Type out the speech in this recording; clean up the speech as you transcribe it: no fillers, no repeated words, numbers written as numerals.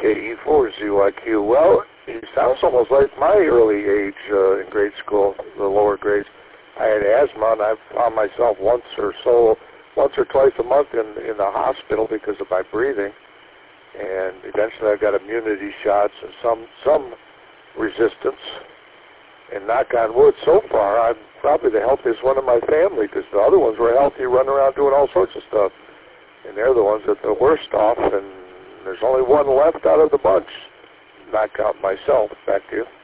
KE4ZYQ. Well, he sounds almost like my early age in grade school, the lower grades. I had asthma, and I found myself once or twice a month in the hospital because of my breathing. And eventually I got immunity shots and some resistance. And knock on wood, so far, I'm probably the healthiest one in my family because the other ones were healthy, running around doing all sorts of stuff. And they're the ones that are the worst off, and there's only one left out of the bunch. Not count myself. Back to you.